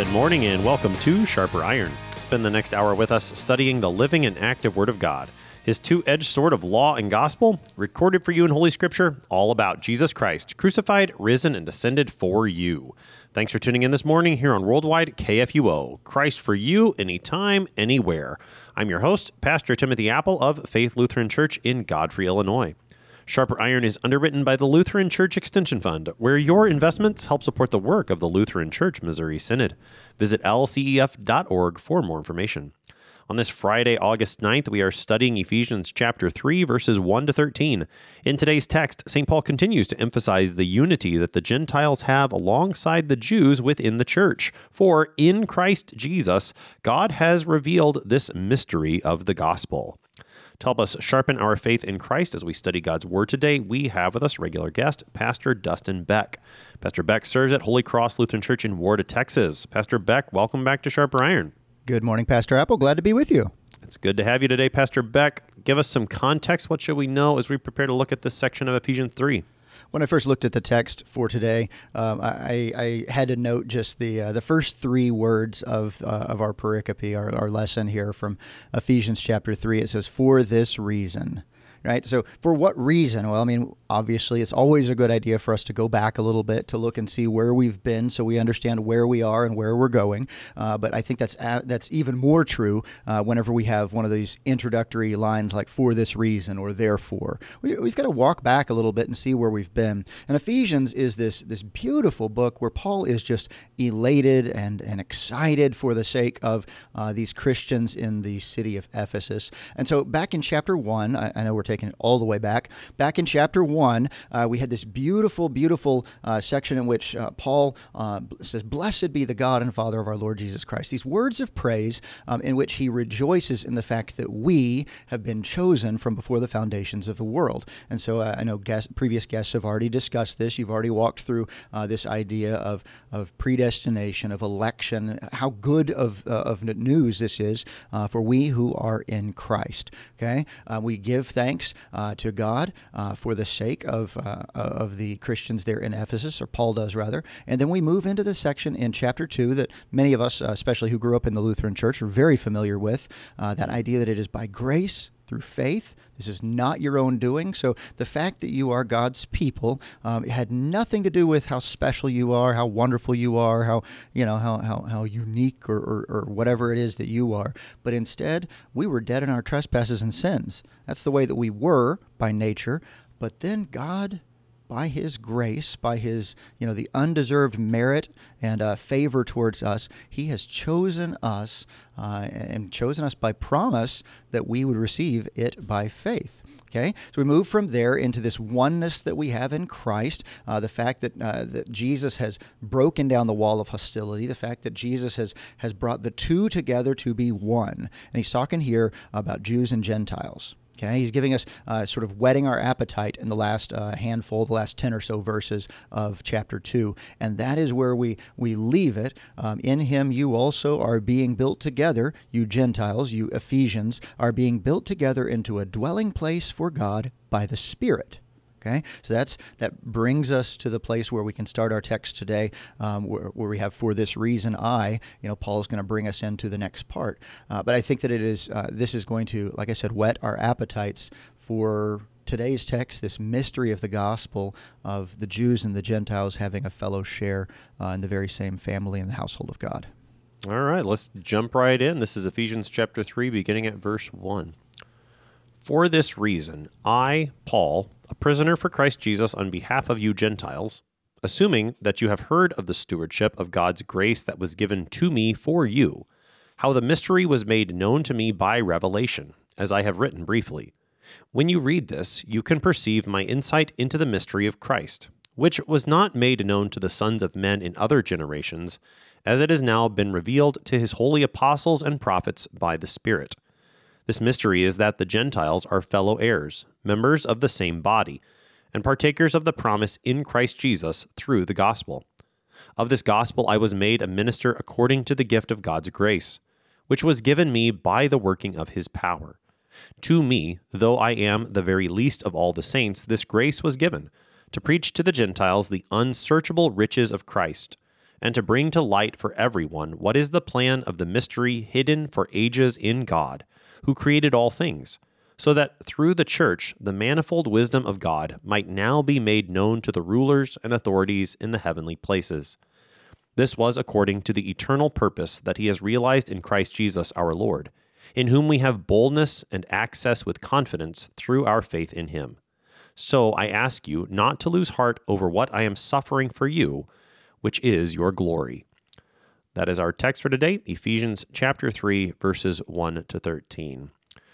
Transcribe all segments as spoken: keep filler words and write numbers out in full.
morning and welcome to Sharper Iron. Spend the next hour with us studying the living and active Word of God, His two-edged sword of law and gospel, recorded for you in Holy Scripture, all about Jesus Christ, crucified, risen, and ascended for you. Thanks for tuning in this morning here on Worldwide K F U O, Christ for you, anytime, anywhere. I'm your host, Pastor Timothy Apple of Faith Lutheran Church in Godfrey, Illinois. Sharper Iron is underwritten by the Lutheran Church Extension Fund, where your investments help support the work of the Lutheran Church Missouri Synod. Visit L C E F dot org for more information. On this Friday, August ninth, we are studying Ephesians chapter three, verses one to thirteen. In today's text, Saint Paul continues to emphasize the unity that the Gentiles have alongside the Jews within the church. For in Christ Jesus, God has revealed this mystery of the gospel. To help us sharpen our faith in Christ as we study God's Word today, we have with us regular guest, Pastor Dustin Beck. Pastor Beck serves at Holy Cross Lutheran Church in Warda, Texas. Pastor Beck, welcome back to Sharper Iron. Good morning, Pastor Apple. Glad to be with you. It's good to have you today, Pastor Beck. Give us some context. What should we know as we prepare to look at this section of Ephesians three? When I first looked at the text for today, um, I, I had to note just the uh, the first three words of uh, of our pericope, our, our lesson here from Ephesians chapter three. It says, "For this reason." Right? So for what reason? Well, I mean, obviously, it's always a good idea for us to go back a little bit to look and see where we've been so we understand where we are and where we're going. Uh, but I think that's a, that's even more true uh, whenever we have one of these introductory lines like "for this reason" or "therefore." We, we've got to walk back a little bit and see where we've been. And Ephesians is this this beautiful book where Paul is just elated and, and excited for the sake of uh, these Christians in the city of Ephesus. And so back in chapter one, I, I know we're taking it all the way back. Back in chapter one, uh, we had this beautiful, beautiful uh, section in which uh, Paul uh, says, "Blessed be the God and Father of our Lord Jesus Christ." These words of praise um, in which he rejoices in the fact that we have been chosen from before the foundations of the world. And so uh, I know guest, previous guests have already discussed this. You've already walked through uh, this idea of, of predestination, of election, how good of, uh, of news this is uh, for we who are in Christ. Okay, uh, we give thanks Uh, to God uh, for the sake of uh, of the Christians there in Ephesus, or Paul does rather. And then we move into the section in chapter two that many of us, uh, especially who grew up in the Lutheran Church, are very familiar with, uh, that idea that it is by grace through faith. This is not your own doing. So the fact that you are God's people, um, it had nothing to do with how special you are, how wonderful you are, how you know how how, how unique or, or, or whatever it is that you are. But instead, we were dead in our trespasses and sins. That's the way that we were by nature. But then God, by His grace, by His, you know, the undeserved merit and uh, favor towards us, He has chosen us uh, and chosen us by promise that we would receive it by faith. Okay, so we move from there into this oneness that we have in Christ, uh, the fact that uh, that Jesus has broken down the wall of hostility, the fact that Jesus has has brought the two together to be one. And he's talking here about Jews and Gentiles. Okay, he's giving us uh, sort of whetting our appetite in the last uh, handful, the last ten or so verses of chapter two. And that is where we, we leave it. Um, in him you also are being built together, you Gentiles, you Ephesians, are being built together into a dwelling place for God by the Spirit. Okay, so that's that brings us to the place where we can start our text today, um, where, where we have "for this reason I," you know, Paul's going to bring us into the next part. Uh, but I think that it is uh, this is going to, like I said, whet our appetites for today's text, this mystery of the gospel of the Jews and the Gentiles having a fellow share uh, in the very same family in the household of God. All right, let's jump right in. This is Ephesians chapter three, beginning at verse one. "For this reason, I, Paul, a prisoner for Christ Jesus on behalf of you Gentiles, assuming that you have heard of the stewardship of God's grace that was given to me for you, how the mystery was made known to me by revelation, as I have written briefly. When you read this, you can perceive my insight into the mystery of Christ, which was not made known to the sons of men in other generations, as it has now been revealed to his holy apostles and prophets by the Spirit. This mystery is that the Gentiles are fellow heirs, members of the same body, and partakers of the promise in Christ Jesus through the gospel. Of this gospel I was made a minister according to the gift of God's grace, which was given me by the working of his power. To me, though I am the very least of all the saints, this grace was given, to preach to the Gentiles the unsearchable riches of Christ, and to bring to light for everyone what is the plan of the mystery hidden for ages in God, who created all things, so that through the church the manifold wisdom of God might now be made known to the rulers and authorities in the heavenly places. This was according to the eternal purpose that he has realized in Christ Jesus our Lord, in whom we have boldness and access with confidence through our faith in him. So I ask you not to lose heart over what I am suffering for you, which is your glory. That is our text for today, Ephesians chapter three, verses one to thirteen.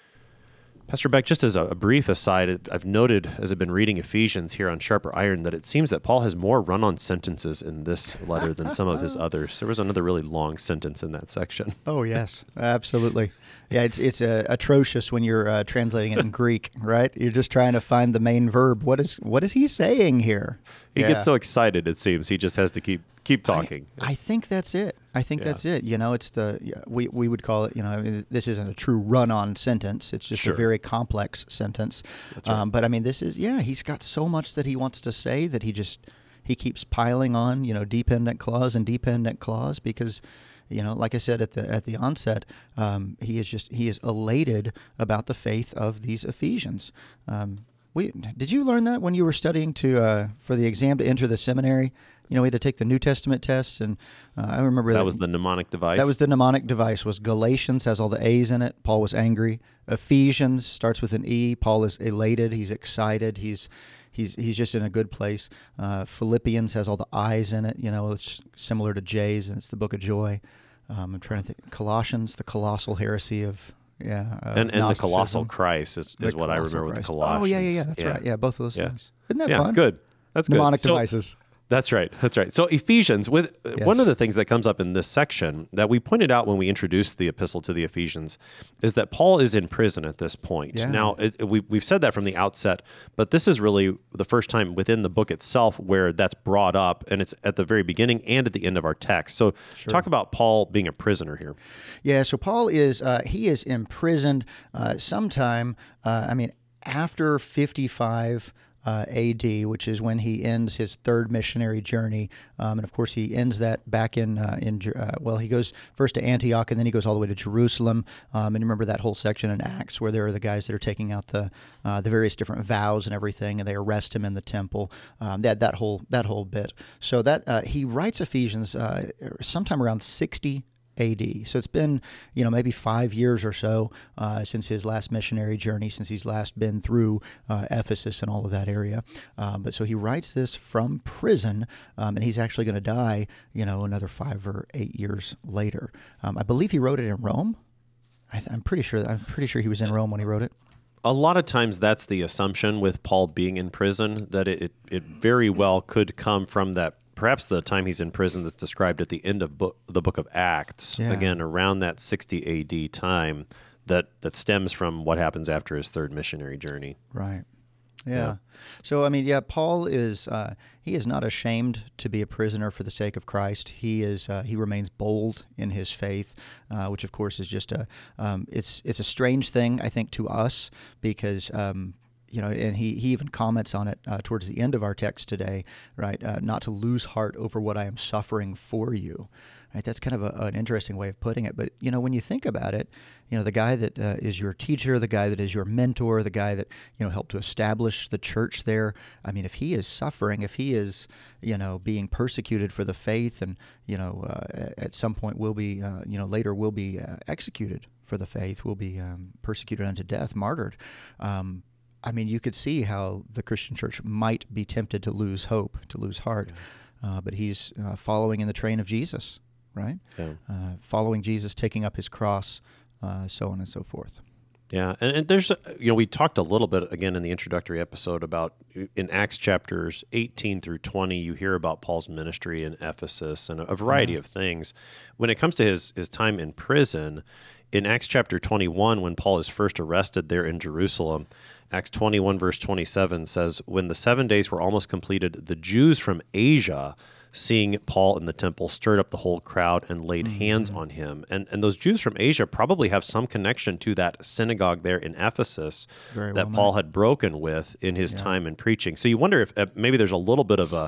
Pastor Beck, just as a brief aside, I've noted as I've been reading Ephesians here on Sharper Iron that it seems that Paul has more run-on sentences in this letter than some of his others. There was another really long sentence in that section. Oh, yes, absolutely. Yeah, it's it's uh, atrocious when you're uh, translating it in Greek, right? You're just trying to find the main verb. What is what is he saying here? He yeah. gets so excited, it seems. He just has to keep keep talking. I, I think that's it. I think yeah. that's it. You know, it's the, we, we would call it, you know, I mean, this isn't a true run-on sentence. It's just sure. a very complex sentence. That's right. Um, but I mean, this is, yeah, he's got so much that he wants to say that he just, he keeps piling on, you know, dependent clause and dependent clause because, you know, like I said at the at the onset, um, he is just, he is elated about the faith of these Ephesians. Um, we did you learn that when you were studying to uh, for the exam to enter the seminary? You know, we had to take the New Testament tests, and uh, I remember that, that was the mnemonic device. That was the mnemonic device. Was Galatians has all the A's in it. Paul was angry. Ephesians starts with an E. Paul is elated. He's excited. He's he's he's just in a good place. Uh, Philippians has all the I's in it. You know, it's similar to J's, and it's the book of joy. Um, I'm trying to think. Colossians, the colossal heresy of yeah, of and and the Gnosticism. colossal Christ is, is what I remember Christ. with the Colossians. Oh yeah, yeah, yeah. That's yeah. right. Yeah, both of those yeah. things. Isn't that yeah, fun? Good. That's good. Mnemonic So, devices. That's right. That's right. So Ephesians, with uh, Yes. one of the things that comes up in this section that we pointed out when we introduced the epistle to the Ephesians is that Paul is in prison at this point. Yeah. Now, it, we, we've said that from the outset, but this is really the first time within the book itself where that's brought up, and it's at the very beginning and at the end of our text. So Sure. talk about Paul being a prisoner here. Yeah, so Paul is uh, he is imprisoned uh, sometime. Uh, I mean, after fifty-five. Uh, A D, which is when he ends his third missionary journey, um, and of course he ends that back in uh, in uh, well, he goes first to Antioch and then he goes all the way to Jerusalem. Um, and remember that whole section in Acts where there are the guys that are taking out the uh, the various different vows and everything, and they arrest him in the temple. Um, that that whole that whole bit. So that uh, he writes Ephesians uh, sometime around sixty A D. So it's been, you know, maybe five years or so uh, since his last missionary journey, since he's last been through uh, Ephesus and all of that area. Um, but so he writes this from prison, um, and he's actually going to die, you know, another five or eight years later. Um, I believe he wrote it in Rome. I th- I'm pretty sure. I'm pretty sure he was in Rome when he wrote it. A lot of times that's the assumption with Paul being in prison, that it, it very well could come from that perhaps the time he's in prison that's described at the end of book, the book of Acts, Yeah. again, around that sixty A D time that, that stems from what happens after his third missionary journey. Right. Yeah. Yeah. So, I mean, yeah, Paul is, uh, he is not ashamed to be a prisoner for the sake of Christ. He is, uh, he remains bold in his faith, uh, which of course is just a, um, it's, it's a strange thing, I think, to us because, um, you know, and he, he even comments on it uh, towards the end of our text today, right? Uh, not to lose heart over what I am suffering for you, right? That's kind of a, an interesting way of putting it. But, you know, when you think about it, you know, the guy that uh, is your teacher, the guy that is your mentor, the guy that, you know, helped to establish the church there, I mean, if he is suffering, if he is, you know, being persecuted for the faith and, you know, uh, at some point will be, uh, you know, later will be uh, executed for the faith, will be um, persecuted unto death, martyred, um, I mean, you could see how the Christian church might be tempted to lose hope, to lose heart, yeah. uh, but he's uh, following in the train of Jesus, right? Yeah. Uh, following Jesus, taking up his cross, uh, so on and so forth. Yeah, and, and there's, you know, we talked a little bit, again, in the introductory episode about, in Acts chapters eighteen through twenty, you hear about Paul's ministry in Ephesus and a, a variety Yeah. of things. When it comes to his, his time in prison, in Acts chapter twenty-one, when Paul is first arrested there in Jerusalem, Acts twenty-one, verse twenty-seven says, when the seven days were almost completed, the Jews from Asia, seeing Paul in the temple, stirred up the whole crowd and laid mm-hmm. hands on him. And and those Jews from Asia probably have some connection to that synagogue there in Ephesus Very that well Paul might. had broken with in his Yeah. time in preaching. So you wonder if uh, maybe there's a little bit of a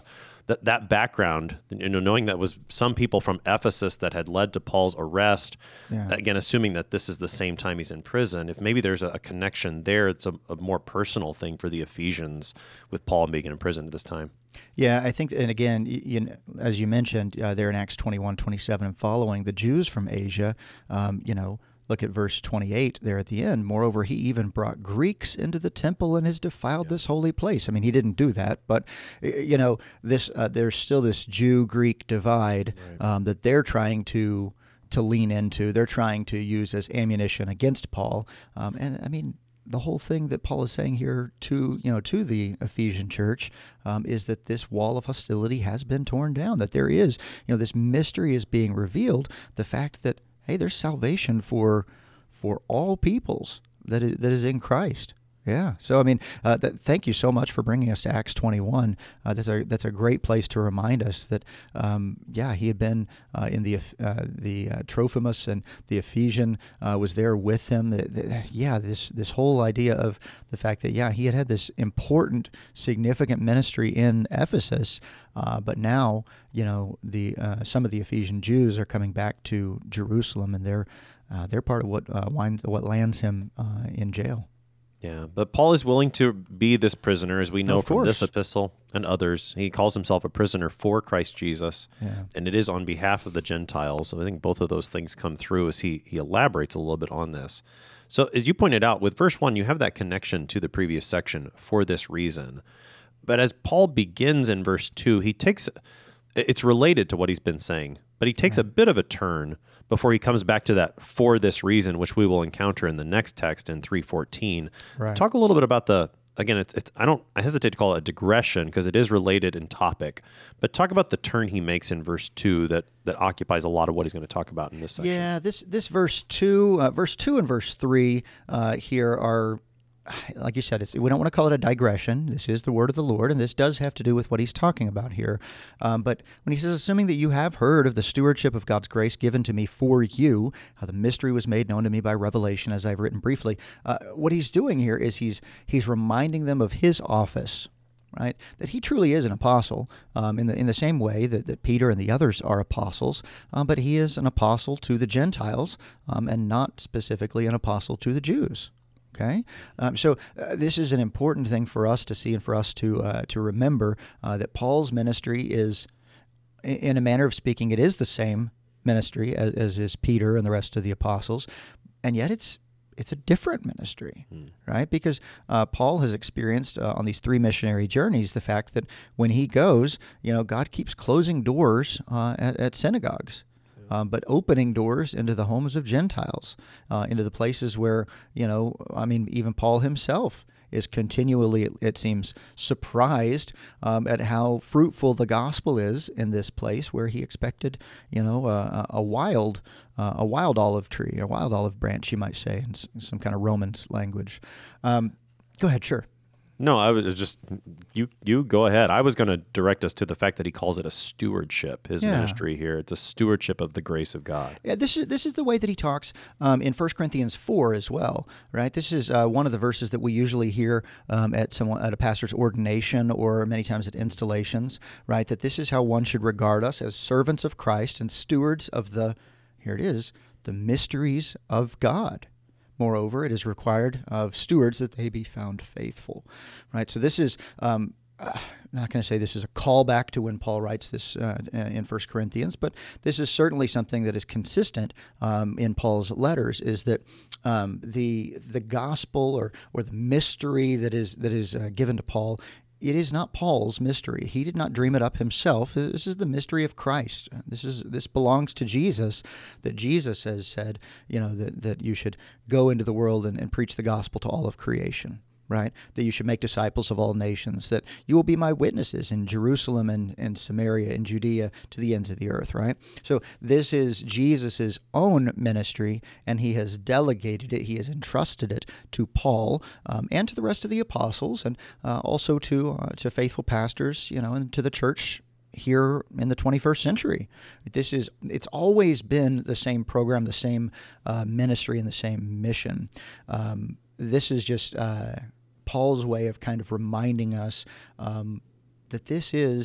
that that background, you know, knowing that was some people from Ephesus that had led to Paul's arrest, Yeah. again, assuming that this is the same time he's in prison, if maybe there's a, a connection there, it's a, a more personal thing for the Ephesians with Paul being in prison at this time. Yeah, I think, and again, y- you know, as you mentioned uh, there in Acts twenty-one, twenty-seven and following, the Jews from Asia, um, you know, look at verse twenty-eight there at the end. Moreover, he even brought Greeks into the temple and has defiled yeah. this holy place. I mean, he didn't do that, but you know, this uh, there's still this Jew-Greek divide right. um, that they're trying to to lean into. They're trying to use as ammunition against Paul. Um, and I mean, the whole thing that Paul is saying here to you know to the Ephesian church um, is that this wall of hostility has been torn down. That there is you know this mystery is being revealed. The fact that hey, there's salvation for for all peoples that is, that is in Christ. Yeah. So I mean, uh, that, thank you so much for bringing us to Acts twenty-one. Uh, that's a that's a great place to remind us that um, yeah, he had been uh, in the uh, the uh, Trophimus, and the Ephesian uh, was there with him. The, the, yeah, this this whole idea of the fact that yeah, he had had this important, significant ministry in Ephesus. Uh, but now, you know, the uh, some of the Ephesian Jews are coming back to Jerusalem, and they're uh, they're part of what uh, winds, what lands him uh, in jail. Yeah, but Paul is willing to be this prisoner, as we know Of from course. this epistle and others. He calls himself a prisoner for Christ Jesus, Yeah. and it is on behalf of the Gentiles. So I think both of those things come through as he he elaborates a little bit on this. So as you pointed out, with verse one, you have that connection to the previous section, for this reason. But as Paul begins in verse two, he takes, it's related to what he's been saying, but he takes Yeah. a bit of a turn before he comes back to that for this reason, which we will encounter in the next text in three fourteen. Right. Talk a little bit about the, again, it's, it's I don't, I hesitate to call it a digression because it is related in topic, but talk about the turn he makes in verse two that, that occupies a lot of what he's going to talk about in this section. Yeah, this this verse two, uh, verse two and verse three uh, here are, like you said, it's, we don't want to call it a digression. This is the word of the Lord, and this does have to do with what he's talking about here. Um, but when he says, assuming that you have heard of the stewardship of God's grace given to me for you, how the mystery was made known to me by revelation, as I've written briefly, uh, what he's doing here is he's he's reminding them of his office. Right, that he truly is an apostle um, in the in the same way that, that Peter and the others are apostles, um, but he is an apostle to the Gentiles um, and not specifically an apostle to the Jews. Okay, um, so uh, this is an important thing for us to see and for us to uh, to remember uh, that Paul's ministry is, in a manner of speaking, it is the same ministry as, as is Peter and the rest of the apostles, and yet it's it's a different ministry, mm. right? Because uh, Paul has experienced uh, on these three missionary journeys the fact that when he goes, you know, God keeps closing doors uh, at, at synagogues. Um, but opening doors into the homes of Gentiles, uh, into the places where, you know, I mean, even Paul himself is continually, it, it seems, surprised um, at how fruitful the gospel is in this place where he expected, you know, a, a wild, uh, a wild olive tree, a wild olive branch, you might say, in some kind of Roman language. Um, go ahead, sure. No, I was just, you you go ahead. I was going to direct us to the fact that he calls it a stewardship, his Yeah. ministry here. It's a stewardship of the grace of God. Yeah, this is this is the way that he talks um, in First Corinthians four as well, right? This is uh, one of the verses that we usually hear um, at someone at a pastor's ordination or many times at installations, right? That this is how one should regard us as servants of Christ and stewards of the, here it is, the mysteries of God. Moreover, it is required of stewards that they be found faithful, right? So this is, um, uh, I'm not going to say this is a callback to when Paul writes this uh, in First Corinthians, but this is certainly something that is consistent um, in Paul's letters, is that um, the the gospel or or the mystery that is that is uh, given to Paul, it is not Paul's mystery. He did not dream it up himself. This is the mystery of Christ. This is this belongs to Jesus, that Jesus has said, you know, that, that you should go into the world and, and preach the gospel to all of creation, right? That you should make disciples of all nations, that you will be my witnesses in Jerusalem and, and Samaria and Judea to the ends of the earth, right? So this is Jesus's own ministry, and he has delegated it, he has entrusted it to Paul um, and to the rest of the apostles, and uh, also to uh, to faithful pastors, you know, and to the church here in the twenty-first century. This is, it's always been the same program, the same uh, ministry, and the same mission. Um, this is just uh, Paul's way of kind of reminding us um, that this is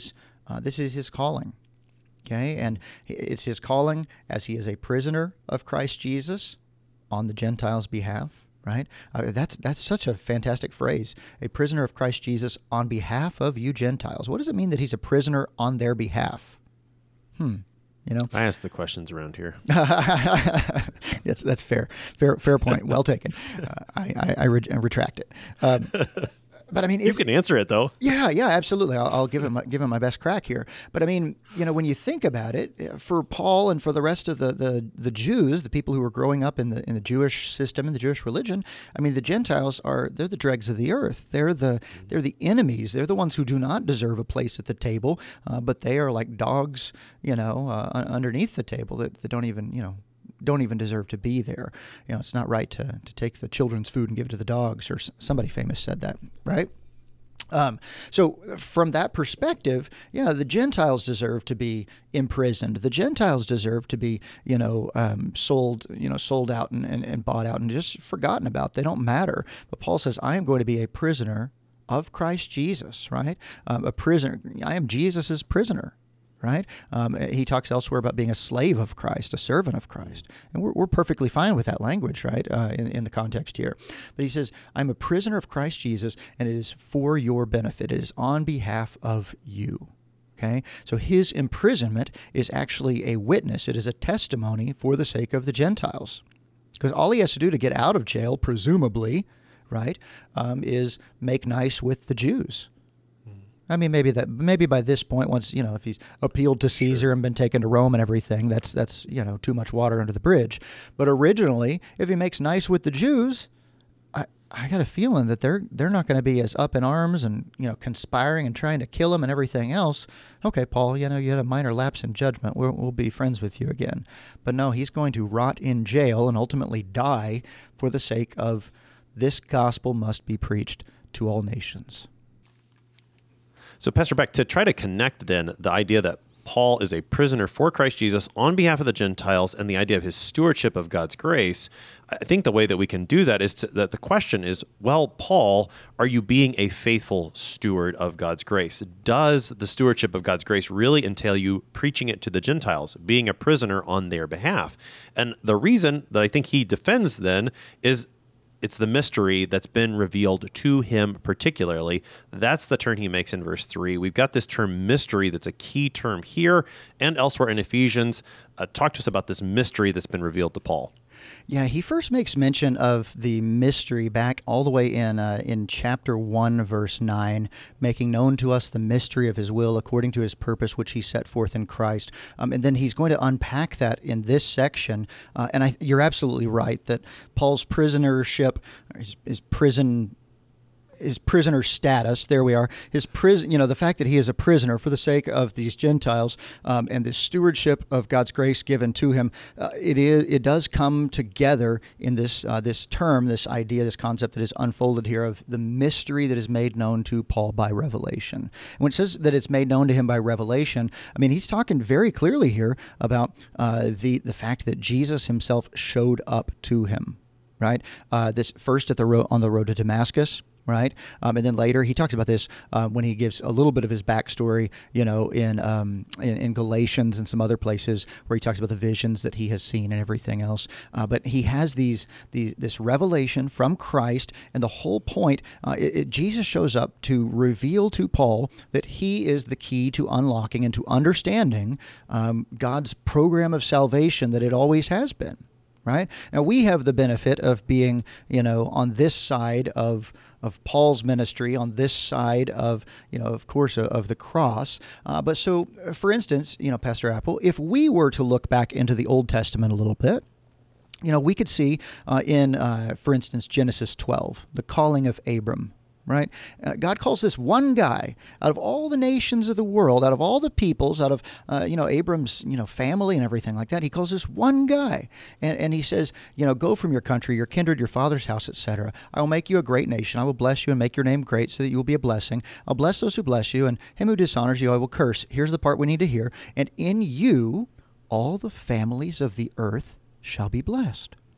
Uh, this is his calling. Okay, and it's his calling as he is a prisoner of Christ Jesus on the Gentiles' behalf, right? Uh, that's that's such a fantastic phrase, a prisoner of Christ Jesus on behalf of you Gentiles. What does it mean that he's a prisoner on their behalf? Hmm, you know? I ask the questions around here. Yes, that's fair. Fair fair point. Well taken. Uh, I, I, I, re- I retract it. Um, But I mean, you can answer it though. Yeah, yeah, absolutely. I'll, I'll give him give him my best crack here. But I mean, you know, when you think about it, for Paul and for the rest of the, the, the Jews, the people who were growing up in the in the Jewish system and the Jewish religion, I mean, the Gentiles are they're the dregs of the earth. They're the they're the enemies. They're the ones who do not deserve a place at the table, uh, but they are like dogs, you know, uh, underneath the table that, that don't even you know. don't even deserve to be there. You know, it's not right to, to take the children's food and give it to the dogs, or somebody famous said that, right? Um, so from that perspective, yeah, the Gentiles deserve to be imprisoned. The Gentiles deserve to be, you know, um, sold, you know, sold out and, and, and bought out and just forgotten about. They don't matter. But Paul says, I am going to be a prisoner of Christ Jesus, right? Um, a prisoner. I am Jesus's prisoner. Right? Um, he talks elsewhere about being a slave of Christ, a servant of Christ. And we're, we're perfectly fine with that language, right, uh, in, in the context here. But he says, I'm a prisoner of Christ Jesus, and it is for your benefit. It is on behalf of you. Okay? So his imprisonment is actually a witness. It is a testimony for the sake of the Gentiles. Because all he has to do to get out of jail, presumably, right, um, is make nice with the Jews. I mean, maybe that maybe by this point, once, you know, if he's appealed to Caesar sure. and been taken to Rome and everything, that's, that's you know, too much water under the bridge. But originally, if he makes nice with the Jews, I, I got a feeling that they're they're not going to be as up in arms and, you know, conspiring and trying to kill him and everything else. Okay, Paul, you know, you had a minor lapse in judgment. We'll, we'll be friends with you again. But no, he's going to rot in jail and ultimately die for the sake of this gospel must be preached to all nations. So, Pastor Beck, to try to connect then the idea that Paul is a prisoner for Christ Jesus on behalf of the Gentiles and the idea of his stewardship of God's grace, I think the way that we can do that is to, that the question is, well, Paul, are you being a faithful steward of God's grace? Does the stewardship of God's grace really entail you preaching it to the Gentiles, being a prisoner on their behalf? And the reason that I think he defends then is it's the mystery that's been revealed to him particularly. That's the turn he makes in verse three. We've got this term mystery that's a key term here and elsewhere in Ephesians. Uh, talk to us about this mystery that's been revealed to Paul. Yeah, he first makes mention of the mystery back all the way in uh, in chapter one, verse nine, making known to us the mystery of his will according to his purpose, which he set forth in Christ. Um, and then he's going to unpack that in this section. Uh, and I, you're absolutely right that Paul's prisonership, his, his prison his prisoner status, there we are, his prison, you know, the fact that he is a prisoner for the sake of these Gentiles um, and the stewardship of God's grace given to him, uh, it is it does come together in this uh, this term, this idea, this concept that is unfolded here of the mystery that is made known to Paul by revelation. And when it says that it's made known to him by revelation, I mean, he's talking very clearly here about uh, the, the fact that Jesus himself showed up to him, right? Uh, this first at the road, on the road to Damascus, right? Um, and then later he talks about this uh, when he gives a little bit of his backstory, you know, in, um, in in Galatians and some other places where he talks about the visions that he has seen and everything else. Uh, but he has these these this revelation from Christ, and the whole point, uh, it, it, Jesus shows up to reveal to Paul that he is the key to unlocking and to understanding um, God's program of salvation that it always has been. Right? Now, we have the benefit of being, you know, on this side of of Paul's ministry, on this side of, you know, of course, of, of the cross. Uh, but so, for instance, you know, Pastor Apple, if we were to look back into the Old Testament a little bit, you know, we could see uh, in, uh, for instance, Genesis twelve, the calling of Abram. Right? Uh, God calls this one guy out of all the nations of the world, out of all the peoples, out of, uh, you know, Abram's, you know, family and everything like that. He calls this one guy. And, and he says, you know, go from your country, your kindred, your father's house, et cetera. I will make you a great nation. I will bless you and make your name great so that you will be a blessing. I'll bless those who bless you, and him who dishonors you I will curse. Here's the part we need to hear. And in you, all the families of the earth shall be blessed.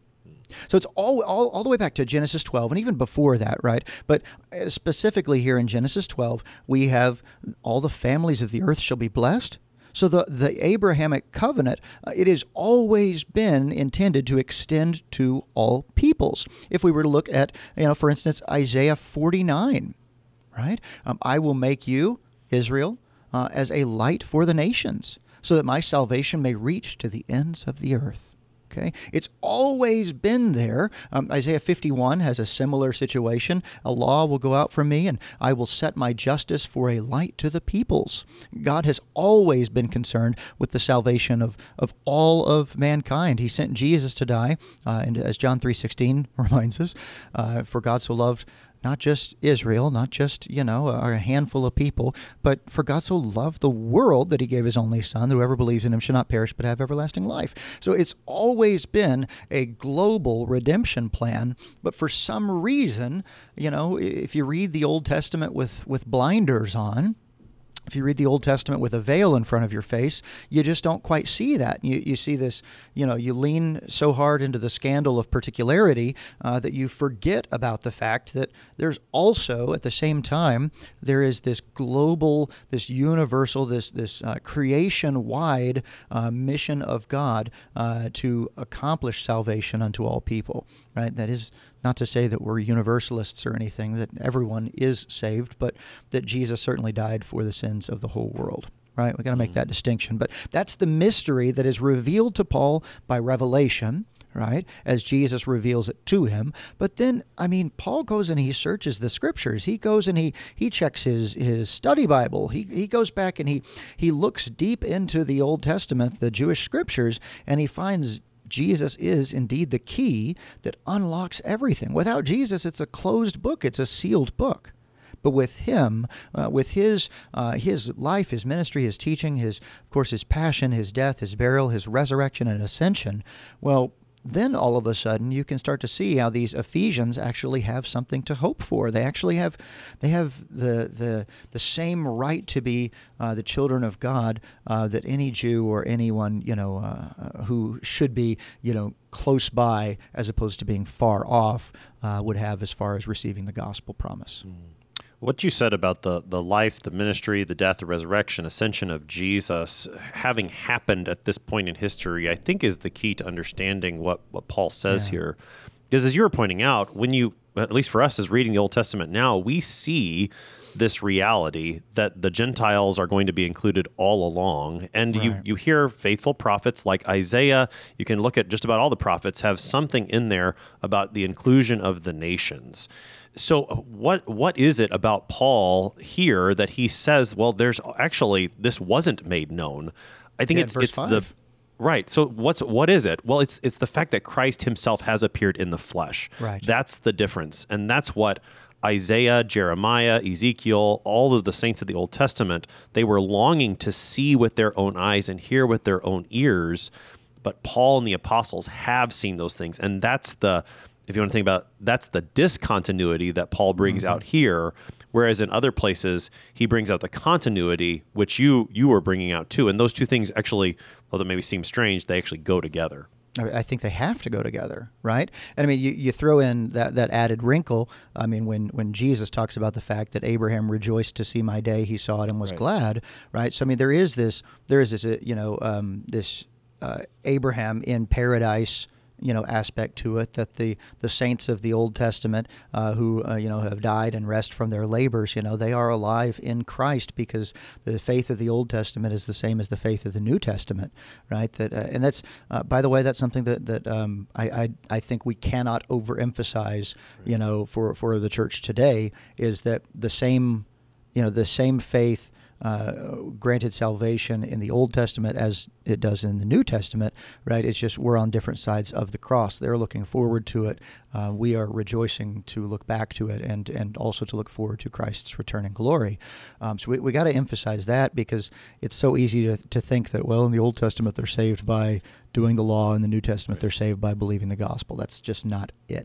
So it's all, all all the way back to Genesis twelve, and even before that, right? But specifically here in Genesis twelve, we have all the families of the earth shall be blessed. So the, the Abrahamic covenant, uh, it has always been intended to extend to all peoples. If we were to look at, you know, for instance, Isaiah forty-nine, right? Um, I will make you, Israel, uh, as a light for the nations, so that my salvation may reach to the ends of the earth. Okay, it's always been there. Um, Isaiah fifty-one has a similar situation. A law will go out from me, and I will set my justice for a light to the peoples. God has always been concerned with the salvation of, of all of mankind. He sent Jesus to die, uh, and as John three sixteen reminds us, uh, for God so loved not just Israel, not just, you know, a handful of people, but for God so loved the world that he gave his only son, that whoever believes in him shall not perish but have everlasting life. So it's always been a global redemption plan, but for some reason, you know, if you read the Old Testament with, with blinders on, if you read the Old Testament with a veil in front of your face, you just don't quite see that. You you see this, you know, you lean so hard into the scandal of particularity uh, that you forget about the fact that there's also, at the same time, there is this global, this universal, this this uh, creation-wide uh, mission of God uh, to accomplish salvation unto all people, right? That is not to say that we're universalists or anything, that everyone is saved, but that Jesus certainly died for the sins of the whole world, right? We got to make mm-hmm. that distinction. But that's the mystery that is revealed to Paul by revelation, right, as Jesus reveals it to him. But then, I mean, Paul goes and he searches the Scriptures. He goes and he he checks his his study Bible. He he goes back and he he looks deep into the Old Testament, the Jewish Scriptures, and he finds Jesus is indeed the key that unlocks everything. Without Jesus, it's a closed book. It's a sealed book. But with him, uh, with his uh, his life, his ministry, his teaching, his, of course, his passion, his death, his burial, his resurrection and ascension, well, then all of a sudden you can start to see how these Ephesians actually have something to hope for. They actually have they have the the the same right to be uh, the children of God uh, that any Jew or anyone, you know, uh, who should be, you know, close by as opposed to being far off uh, would have as far as receiving the gospel promise. Mm. What you said about the, the life, the ministry, the death, the resurrection, ascension of Jesus having happened at this point in history, I think is the key to understanding what, what Paul says yeah. here. Because as you were pointing out, when you, at least for us as reading the Old Testament now, we see this reality that the Gentiles are going to be included all along. And right. you, you hear faithful prophets like Isaiah, you can look at just about all the prophets, have something in there about the inclusion of the nations. So what what is it about Paul here that he says, well, there's actually, this wasn't made known? I think yeah, it's it's five. the right. So what's what is it? Well, it's it's the fact that Christ himself has appeared in the flesh. Right. That's the difference. And that's what Isaiah, Jeremiah, Ezekiel, all of the saints of the Old Testament, they were longing to see with their own eyes and hear with their own ears. But Paul and the apostles have seen those things. And that's the If you want to think about, that's the discontinuity that Paul brings mm-hmm. out here, whereas in other places he brings out the continuity, which you you were bringing out too. And those two things actually, although it maybe seem strange, they actually go together. I think they have to go together, right? And I mean, you, you throw in that, that added wrinkle. I mean, when, when Jesus talks about the fact that Abraham rejoiced to see my day, he saw it and was right. glad, right? So I mean, there is this, there is this, you know, um, this uh, Abraham in paradise, you know, aspect to it, that the, the saints of the Old Testament uh, who, uh, you know, have died and rest from their labors, you know, they are alive in Christ because the faith of the Old Testament is the same as the faith of the New Testament, right? That uh, and that's, uh, by the way, that's something that, that um, I, I I think we cannot overemphasize, right. you know, for, for the church today, is that the same, you know, the same faith Uh, granted salvation in the Old Testament as it does in the New Testament, right? It's just we're on different sides of the cross. They're looking forward to it. Uh, we are rejoicing to look back to it and and also to look forward to Christ's return in glory. Um, so we, we got to emphasize that because it's so easy to, to think that, well, in the Old Testament they're saved by doing the law, in the New Testament they're saved by believing the gospel. That's just not it.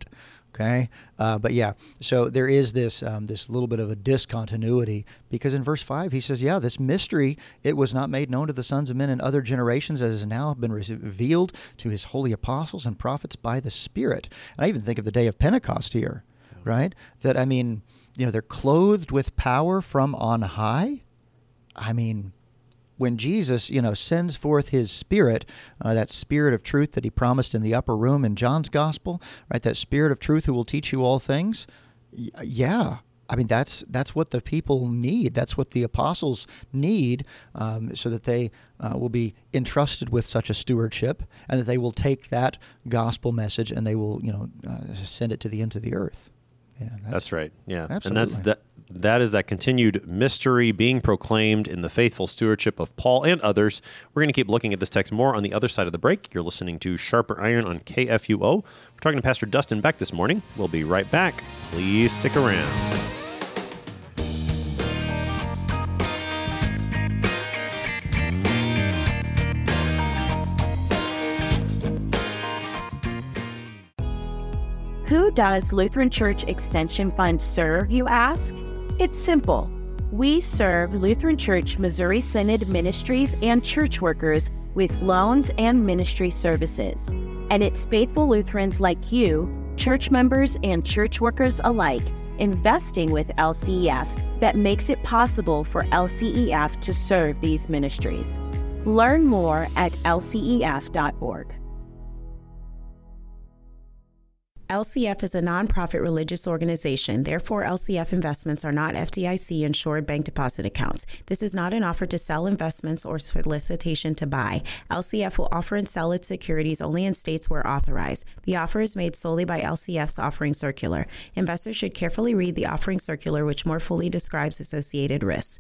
Okay, uh, but yeah, so there is this um, this little bit of a discontinuity, because in verse five he says, yeah, this mystery, it was not made known to the sons of men in other generations, as has now been revealed to his holy apostles and prophets by the Spirit. And I even think of the day of Pentecost here, right? That, I mean, you know, they're clothed with power from on high. I mean, when Jesus, you know, sends forth his Spirit, uh, that Spirit of truth that he promised in the upper room in John's Gospel, right? That Spirit of truth who will teach you all things. Y- yeah. I mean, that's that's what the people need. That's what the apostles need, um, so that they uh, will be entrusted with such a stewardship, and that they will take that gospel message and they will, you know, uh, send it to the ends of the earth. Yeah, that's, that's right. Yeah, absolutely. And that's that. That is that continued mystery being proclaimed in the faithful stewardship of Paul and others. We're going to keep looking at this text more on the other side of the break. You're listening to Sharper Iron on K F U O. We're talking to Pastor Dustin Beck this morning. We'll be right back. Please stick around. Who does Lutheran Church Extension Fund serve, you ask? It's simple. We serve Lutheran Church Missouri Synod ministries and church workers with loans and ministry services. And it's faithful Lutherans like you, church members and church workers alike, investing with L C E F that makes it possible for L C E F to serve these ministries. Learn more at L C E F dot org. L C F is a nonprofit religious organization. Therefore, L C F investments are not F D I C-insured bank deposit accounts. This is not an offer to sell investments or solicitation to buy. L C F will offer and sell its securities only in states where authorized. The offer is made solely by L C F's offering circular. Investors should carefully read the offering circular, which more fully describes associated risks.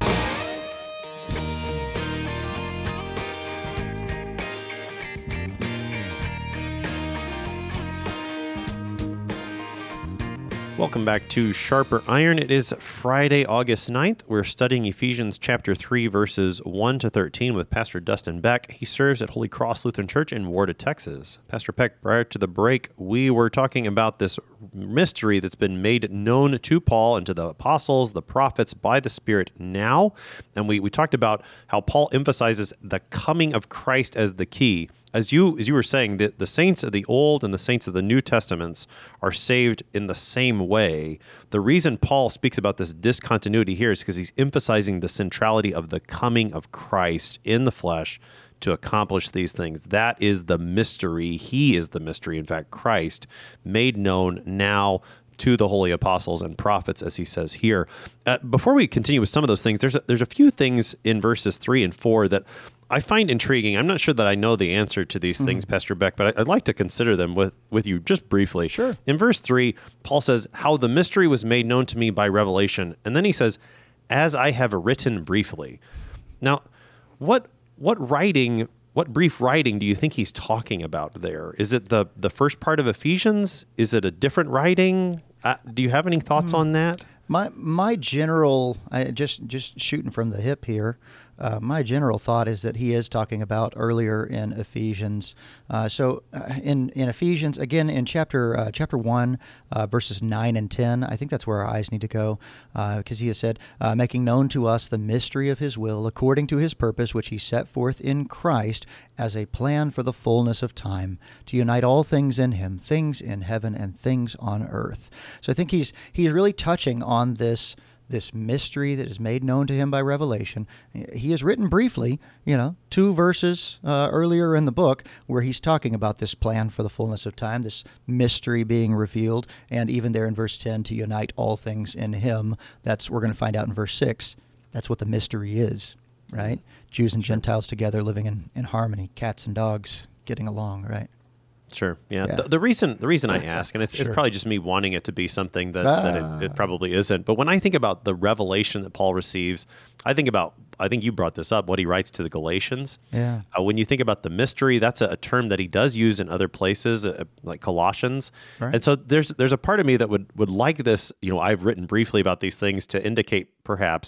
Welcome back to Sharper Iron. It is Friday, August ninth. We're studying Ephesians chapter three, verses one to thirteen with Pastor Dustin Beck. He serves at Holy Cross Lutheran Church in Warda, Texas. Pastor Beck, prior to the break, we were talking about this mystery that's been made known to Paul and to the apostles, the prophets, by the Spirit now. And we, we talked about how Paul emphasizes the coming of Christ as the key. As you as you were saying, the, the saints of the Old and the saints of the New Testaments are saved in the same way. The reason Paul speaks about this discontinuity here is because he's emphasizing the centrality of the coming of Christ in the flesh to accomplish these things. That is the mystery. He is the mystery. In fact, Christ made known now to the holy apostles and prophets, as he says here. Uh, before we continue with some of those things, there's a, there's a few things in verses three and four that I find intriguing. I'm not sure that I know the answer to these mm-hmm. things, Pastor Beck, but I'd like to consider them with, with you just briefly. Sure. In verse three, Paul says, how the mystery was made known to me by revelation. And then he says, as I have written briefly. Now, what what writing, what brief writing do you think he's talking about there? Is it the, the first part of Ephesians? Is it a different writing? Uh, do you have any thoughts mm. on that? My my general, I just just shooting from the hip here, uh, my general thought is that he is talking about earlier in Ephesians. Uh, so uh, in in Ephesians, again in chapter uh, chapter one, uh, verses nine and ten, I think that's where our eyes need to go, because uh, he has said, uh, making known to us the mystery of his will, according to his purpose, which he set forth in Christ as a plan for the fullness of time, to unite all things in him, things in heaven and things on earth. So I think he's he's really touching on on this this mystery that is made known to him by revelation. He has written briefly, you know, two verses uh, earlier in the book where he's talking about this plan for the fullness of time, this mystery being revealed, and even there in verse ten, to unite all things in him. That's, we're going to find out in verse six, that's what the mystery is, right? Jews and Gentiles together living in, in harmony, cats and dogs getting along, right? Sure. Yeah. yeah. The, the reason the reason I ask, and it's sure. it's probably just me wanting it to be something that, ah. that it, it probably isn't. But when I think about the revelation that Paul receives, I think about, I think you brought this up, what he writes to the Galatians. Yeah. Uh, when you think about the mystery, that's a, a term that he does use in other places, uh, like Colossians. Right. And so there's there's a part of me that would, would like this, you know, I've written briefly about these things to indicate perhaps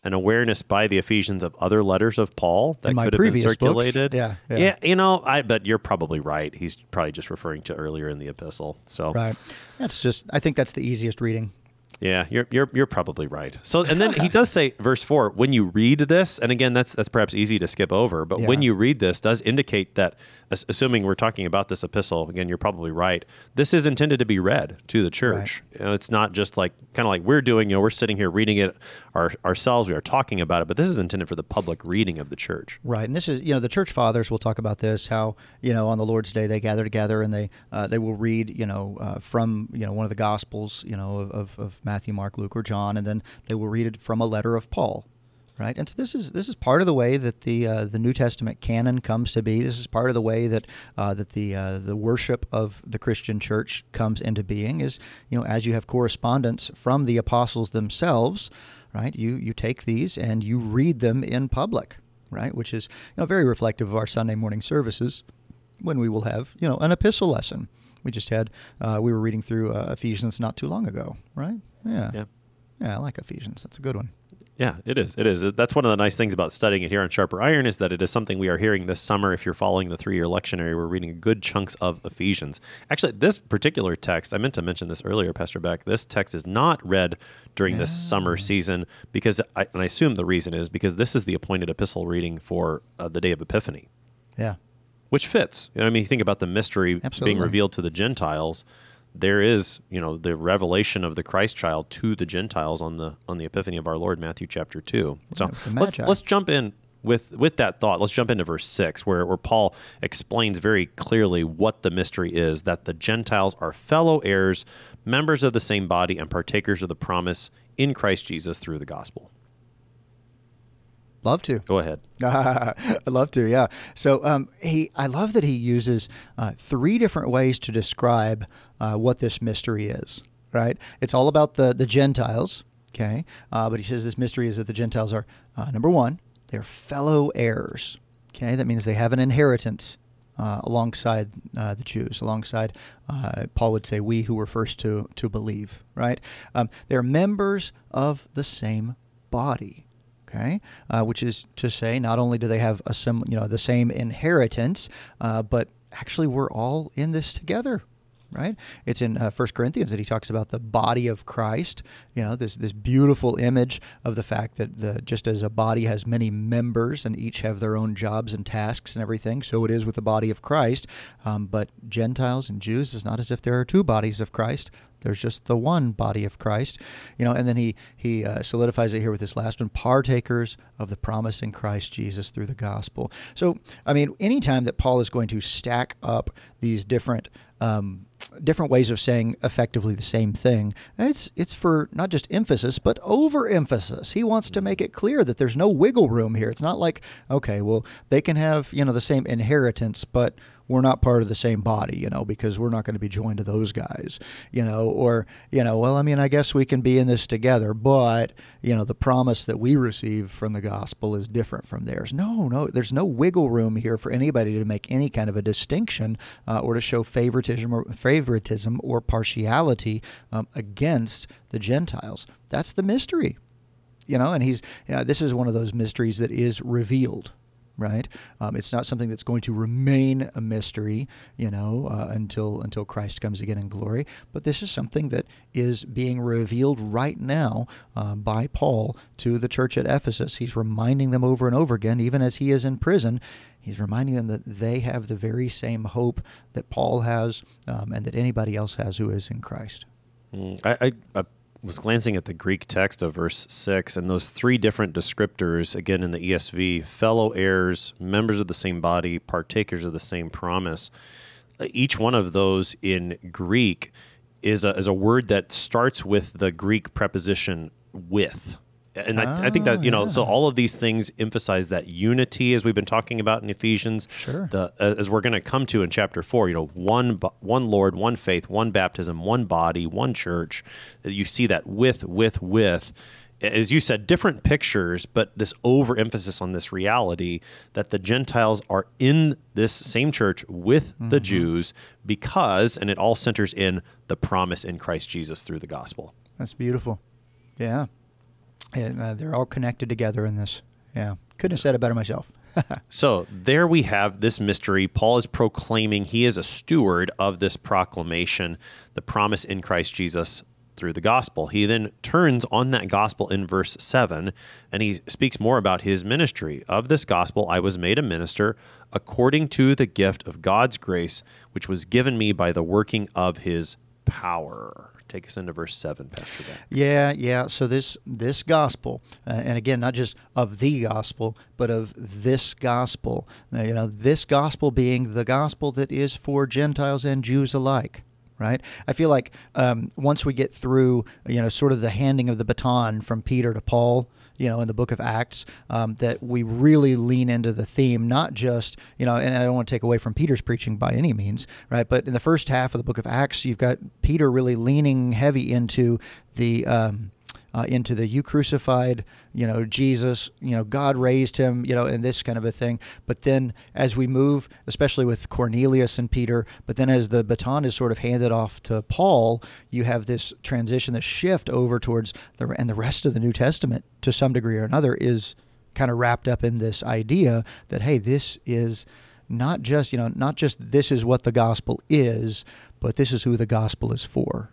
an awareness by the Ephesians of other letters of Paul that In my could have been previous circulated. books. Yeah, yeah. yeah, you know, I but you're probably right. He's probably just referring to earlier in the epistle. So Right. That's just, I think that's the easiest reading. yeah, you're you're you're probably right. So, and then he does say, verse four, when you read this, and again, that's that's perhaps easy to skip over, but Yeah. when you read this, does indicate that, as- assuming we're talking about this epistle, again, you're probably right. This is intended to be read to the church. You know, it's not just like kind of like we're doing. You know, we're sitting here reading it our, ourselves. We are talking about it, but this is intended for the public reading of the church. Right, and this is, you know, the church fathers will talk about this, how, you know, on the Lord's Day they gather together and they uh, they will read, you know, uh, from, you know, one of the Gospels, you know, of, of, of Matthew, Mark, Luke, or John, and then they will read it from a letter of Paul, right? And so this is this is part of the way that the uh, the New Testament canon comes to be. This is part of the way that uh, that the uh, the worship of the Christian church comes into being. Is, you know, as you have correspondence from the apostles themselves, right? You you take these and you read them in public, right? Which is, you know, very reflective of our Sunday morning services, when we will have, you know, an epistle lesson. We just had uh, we were reading through uh, Ephesians not too long ago, right? Yeah. Yeah. Yeah, I like Ephesians. That's a good one. Yeah, it is. It is. That's one of the nice things about studying it here on Sharper Iron is that it is something we are hearing this summer. If you're following the three-year lectionary, we're reading good chunks of Ephesians. Actually, this particular text, I meant to mention this earlier, Pastor Beck, this text is not read during this summer season because, I, and I assume the reason is because this is the appointed epistle reading for uh, the day of Epiphany, Yeah. which fits. You know, I mean, you think about the mystery Absolutely. being revealed to the Gentiles. There is, you know, the revelation of the Christ child to the Gentiles on the on the Epiphany of our Lord, Matthew chapter two. So Right, the let's Magi. let's jump in with with that thought. Let's jump into verse six, where where Paul explains very clearly what the mystery is: that the Gentiles are fellow heirs, members of the same body, and partakers of the promise in Christ Jesus through the gospel. Love to. Go ahead. I'd love to, yeah. So um, he, I love that he uses uh, three different ways to describe uh, what this mystery is, right? It's all about the, the Gentiles, okay? Uh, but he says this mystery is that the Gentiles are, uh, number one, they're fellow heirs, okay? That means they have an inheritance uh, alongside uh, the Jews, alongside, uh, Paul would say, we who were first to, to believe, right? Um, they're members of the same body. Okay, uh, which is to say, not only do they have a sim, you know, the same inheritance, uh, but actually we're all in this together, right? It's in uh, First Corinthians that he talks about the body of Christ. You know, this this beautiful image of the fact that the just as a body has many members and each have their own jobs and tasks and everything, so it is with the body of Christ. Um, but Gentiles and Jews, it's not as if there are two bodies of Christ. There's just the one body of Christ, you know, and then he he uh, solidifies it here with this last one: partakers of the promise in Christ Jesus through the gospel. So, I mean, anytime that Paul is going to stack up these different um, different ways of saying effectively the same thing, it's it's for not just emphasis but overemphasis. He wants to make it clear that there's no wiggle room here. It's not like, okay, well, they can have, you know, the same inheritance, but we're not part of the same body, you know, because we're not going to be joined to those guys, you know, or, you know, well, I mean, I guess we can be in this together, but, you know, the promise that we receive from the gospel is different from theirs. No, no, there's no wiggle room here for anybody to make any kind of a distinction uh, or to show favoritism or favoritism or partiality um, against the Gentiles. That's the mystery, you know, and he's, you know, this is one of those mysteries that is revealed. Right, um, it's not something that's going to remain a mystery, you know, uh, until until Christ comes again in glory. But this is something that is being revealed right now uh, by Paul to the church at Ephesus. He's reminding them over and over again, even as he is in prison. He's reminding them that they have the very same hope that Paul has, um, and that anybody else has who is in Christ. Mm, I, I, I was glancing at the Greek text of verse six, and those three different descriptors, again in the E S V, fellow heirs, members of the same body, partakers of the same promise. Each one of those in Greek is a, is a word that starts with the Greek preposition with. And I, I think that, you know, yeah. so all of these things emphasize that unity, as we've been talking about in Ephesians. Sure. The, uh, as we're going to come to in chapter four, you know, one one Lord, one faith, one baptism, one body, one church. You see that with, with, with. As you said, different pictures, but this overemphasis on this reality that the Gentiles are in this same church with mm-hmm. the Jews because, and it all centers in the promise in Christ Jesus through the gospel. That's beautiful. Yeah. And uh, they're all connected together in this. Yeah. Couldn't have said it better myself. So there we have this mystery. Paul is proclaiming he is a steward of this proclamation, the promise in Christ Jesus through the gospel. He then turns on that gospel in verse seven, and he speaks more about his ministry. Of this gospel I was made a minister according to the gift of God's grace, which was given me by the working of his power. Take us into verse seven, Pastor Ben. Yeah, yeah. So this this gospel, uh, and again, not just of the gospel, but of this gospel. Now, you know, this gospel being the gospel that is for Gentiles and Jews alike. Right? I feel like um, once we get through, you know, sort of the handing of the baton from Peter to Paul, you know, in the book of Acts, um, that we really lean into the theme, not just, you know, and I don't want to take away from Peter's preaching by any means, right? But in the first half of the book of Acts, you've got Peter really leaning heavy into the, um, uh, into the you crucified, you know, Jesus, you know, God raised him, you know, and this kind of a thing. But then as we move, especially with Cornelius and Peter, but then as the baton is sort of handed off to Paul, you have this transition, this shift over towards the, and the rest of the New Testament to some degree or another is kind of wrapped up in this idea that, hey, this is not just, you know, not just this is what the gospel is, but this is who the gospel is for.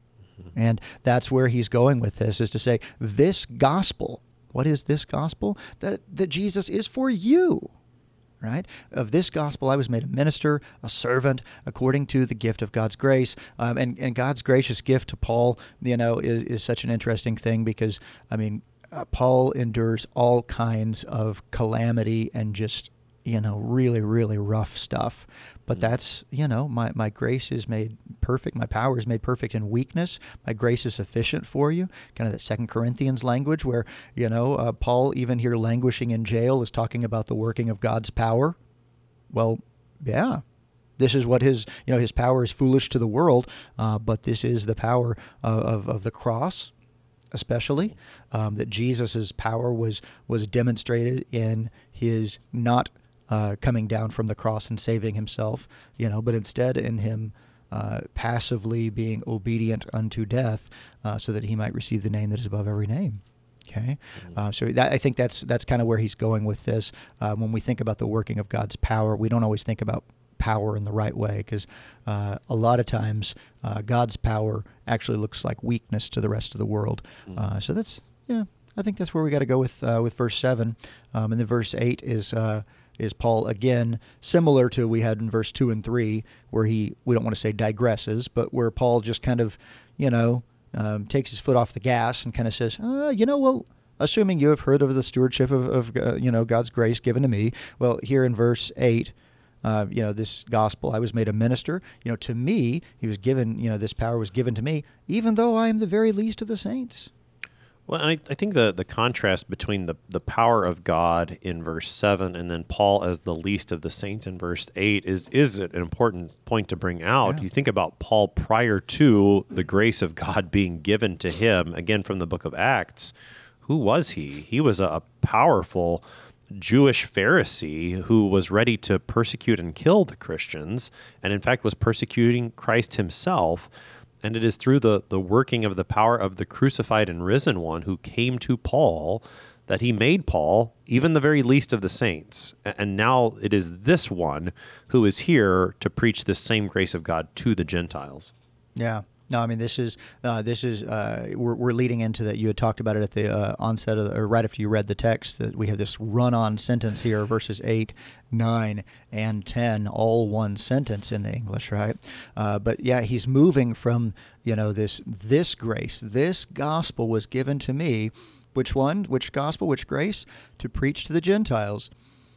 And that's where he's going with this, is to say, this gospel, what is this gospel? That, that Jesus is for you, right? Of this gospel, I was made a minister, a servant, according to the gift of God's grace. Um, and, and God's gracious gift to Paul, you know, is, is such an interesting thing because, I mean, uh, Paul endures all kinds of calamity and just, you know, really, really rough stuff. But that's, you know, my, my grace is made perfect. My power is made perfect in weakness. My grace is sufficient for you. Kind of that Second Corinthians language where, you know, uh, Paul, even here languishing in jail, is talking about the working of God's power. Well, yeah, this is what his, you know, his power is foolish to the world, uh, but this is the power of, of, of the cross, especially, um, that Jesus's power was, was demonstrated in his not Uh, coming down from the cross and saving himself, you know, but instead in him uh, passively being obedient unto death, uh, so that he might receive the name that is above every name. Okay, mm-hmm. uh, so that, I think that's that's kind of where he's going with this. Uh, when we think about the working of God's power, we don't always think about power in the right way, because uh, a lot of times uh, God's power actually looks like weakness to the rest of the world. Mm-hmm. Uh, so that's yeah, I think that's where we got to go with uh, with verse seven, um, and then verse eight is. Uh, is Paul, again, similar to we had in verse two and three, where he, we don't want to say digresses, but where Paul just kind of, you know, um, takes his foot off the gas and kind of says, uh, you know, well, assuming you have heard of the stewardship of, of uh, you know, God's grace given to me. Well, here in verse eight, uh, you know, this gospel, I was made a minister. You know, to me, he was given, you know, this power was given to me, even though I am the very least of the saints. Well, and I, I think the, the contrast between the, the power of God in verse seven and then Paul as the least of the saints in verse eight is is an important point to bring out. Yeah. You think about Paul prior to the grace of God being given to him, again from the book of Acts. Who was he? He was a, a powerful Jewish Pharisee who was ready to persecute and kill the Christians, and in fact was persecuting Christ himself. And it is through the, the working of the power of the crucified and risen one who came to Paul that he made Paul even the very least of the saints. And now it is this one who is here to preach this same grace of God to the Gentiles. Yeah. No, I mean, this is, uh, this is uh, we're, we're leading into that. You had talked about it at the uh, onset, of the, or right after you read the text, that we have this run-on sentence here, verses eight, nine, and ten, all one sentence in the English, right? Uh, but yeah, he's moving from, you know, this this grace, this gospel was given to me. Which one? Which gospel? Which grace? To preach to the Gentiles,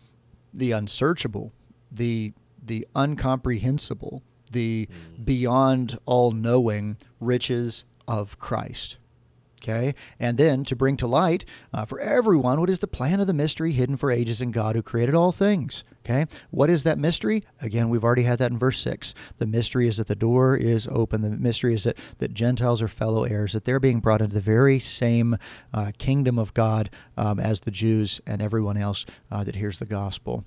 the unsearchable, the the incomprehensible, the beyond all-knowing riches of Christ. Okay, and then to bring to light uh, for everyone what is the plan of the mystery hidden for ages in God who created all things. Okay, what is that mystery? Again, we've already had that in verse six. The mystery is that the door is open. The mystery is that, that Gentiles are fellow heirs, that they're being brought into the very same uh, kingdom of God um, as the Jews and everyone else uh, that hears the gospel.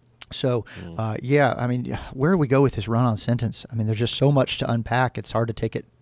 So, uh, yeah, I mean, where do we go with this run-on sentence? I mean, there's just so much to unpack. It's hard to take it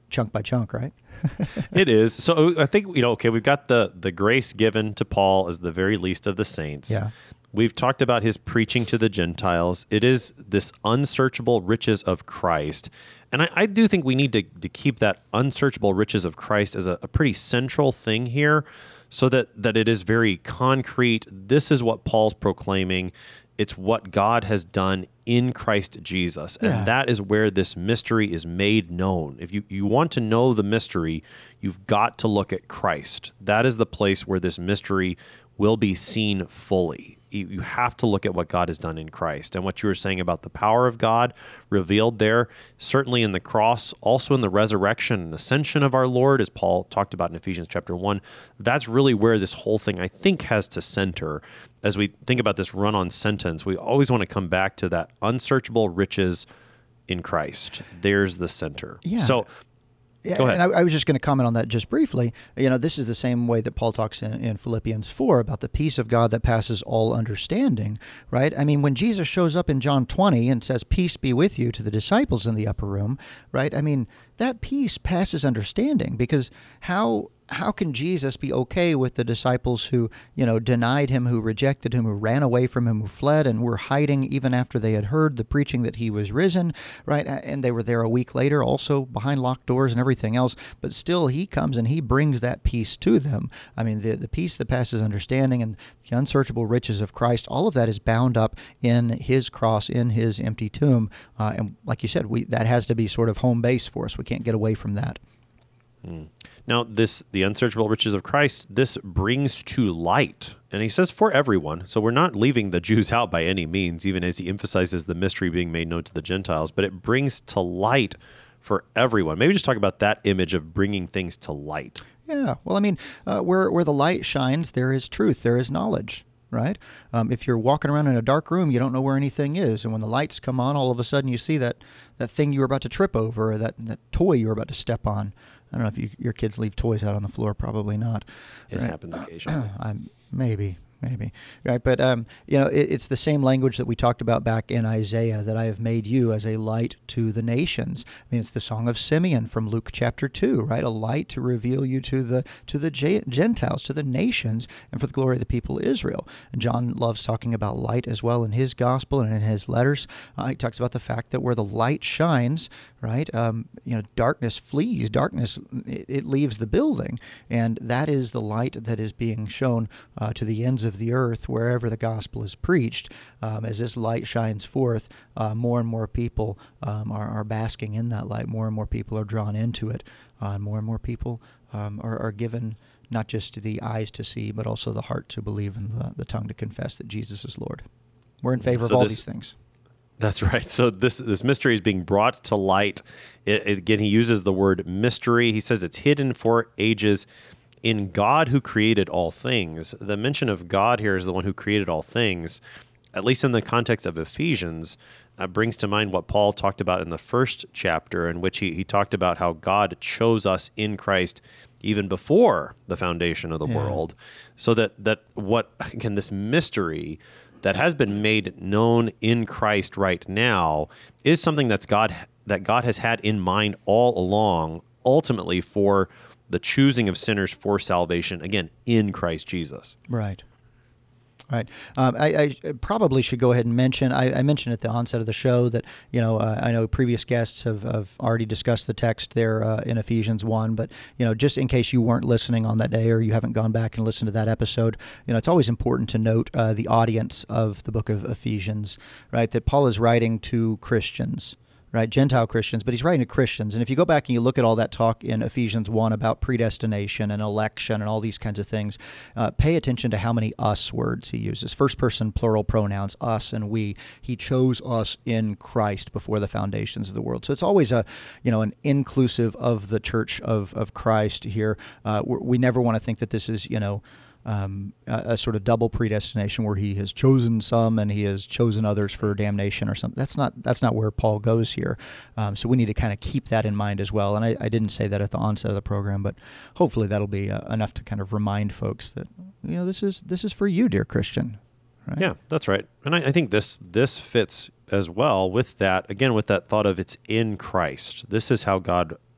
chunk by chunk, right? It is. So I think, you know, okay, we've got the the grace given to Paul as the very least of the saints. Yeah. We've talked about his preaching to the Gentiles. It is this unsearchable riches of Christ. And I, I do think we need to, to keep that unsearchable riches of Christ as a, a pretty central thing here, so that, that it is very concrete. This is what Paul's proclaiming. It's what God has done in Christ Jesus. And Yeah. that is where this mystery is made known. If you, you want to know the mystery, you've got to look at Christ. That is the place where this mystery will be seen fully. You you have to look at what God has done in Christ. And what you were saying about the power of God revealed there, certainly in the cross, also in the resurrection and ascension of our Lord, as Paul talked about in Ephesians chapter one, that's really where this whole thing, I think, has to center. As we think about this run-on sentence, we always want to come back to that unsearchable riches in Christ. There's the center. Yeah. So Yeah, Go ahead. and I, I was just going to comment on that just briefly. You know, this is the same way that Paul talks in, in Philippians four about the peace of God that passes all understanding, right? I mean, when Jesus shows up in John twenty and says, "Peace be with you," to the disciples in the upper room, right? I mean, that peace passes understanding, because how how can Jesus be okay with the disciples who, you know, denied him, who rejected him, who ran away from him, who fled and were hiding even after they had heard the preaching that he was risen, right? And they were there a week later, also behind locked doors and everything else. But still, he comes and he brings that peace to them. I mean, the, the peace that passes understanding and the unsearchable riches of Christ, all of that is bound up in his cross, in his empty tomb. Uh, and like you said, we that has to be sort of home base for us. We can't get away from that. Hmm. Now, this the unsearchable riches of Christ, this brings to light, and he says for everyone, so we're not leaving the Jews out by any means, even as he emphasizes the mystery being made known to the Gentiles, but it brings to light for everyone. Maybe just talk about that image of bringing things to light. Yeah, well, I mean, uh, where where the light shines, there is truth, there is knowledge, right? Um, if you're walking around in a dark room, you don't know where anything is, and when the lights come on, all of a sudden you see that, that thing you were about to trip over, or that, that toy you were about to step on. I don't know if you, your kids leave toys out on the floor. Probably not. It right? happens occasionally. I'm, maybe, maybe. Right, but um, you know, it, it's the same language that we talked about back in Isaiah, that I have made you as a light to the nations. I mean, it's the song of Simeon from Luke chapter two, right? A light to reveal you to the to the Gentiles, to the nations, and for the glory of the people of Israel. And John loves talking about light as well in his gospel and in his letters. Uh, he talks about the fact that where the light shines, right, um, you know, darkness flees, darkness, it, it leaves the building. And that is the light that is being shown uh, to the ends of the earth wherever the gospel is preached. Um, as this light shines forth, uh, more and more people um, are, are basking in that light. More and more people are drawn into it. Uh, more and more people um, are, are given not just the eyes to see, but also the heart to believe and the, the tongue to confess that Jesus is Lord. We're in favor So of all this- these things. That's right. So this this mystery is being brought to light. It, it- again, he uses the word mystery. He says it's hidden for ages in God who created all things. The mention of God here as the one who created all things, at least in the context of Ephesians, uh, brings to mind what Paul talked about in the first chapter, in which he, he talked about how God chose us in Christ even before the foundation of the Yeah. world. So that, that what, again, this mystery that has been made known in Christ right now is something that's God that God has had in mind all along, ultimately for the choosing of sinners for salvation, again, in Christ Jesus. Right. Right. Um, I, I probably should go ahead and mention, I, I mentioned at the onset of the show that, you know, uh, I know previous guests have, have already discussed the text there uh, in Ephesians one, but, you know, just in case you weren't listening on that day or you haven't gone back and listened to that episode, you know, it's always important to note uh, the audience of the book of Ephesians, right, that Paul is writing to Christians. Right, Gentile Christians, but he's writing to Christians. And if you go back and you look at all that talk in Ephesians one about predestination and election and all these kinds of things, uh, pay attention to how many us words he uses. First person plural pronouns, us and we. He chose us in Christ before the foundations of the world. So it's always a, you know, an inclusive of the church of, of Christ here. Uh, we never want to think that this is, you know, Um, a, a sort of double predestination where he has chosen some and he has chosen others for damnation or something. That's not that's not where Paul goes here. Um, so we need to kind of keep that in mind as well. And I, I didn't say that at the onset of the program, but hopefully that'll be uh, enough to kind of remind folks that, you know, this is this is for you, dear Christian. Right? Yeah, that's right. And I, I think this this fits as well with that, again, with that thought of it's in Christ. This is how God